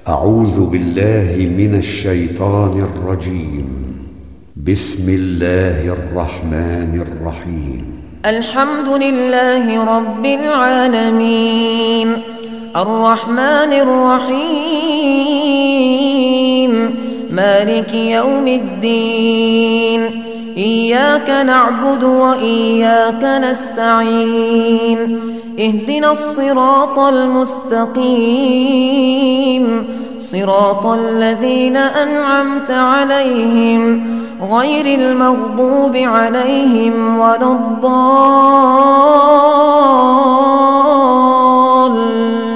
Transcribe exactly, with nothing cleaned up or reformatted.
أعوذ بالله من الشيطان الرجيم. بسم الله الرحمن الرحيم. الحمد لله رب العالمين، الرحمن الرحيم، مالك يوم الدين. إياك نعبد وإياك نستعين، اهدنا الصراط المستقيم، صراط الذين أنعمت عليهم غير المغضوب عليهم ولا الضالين.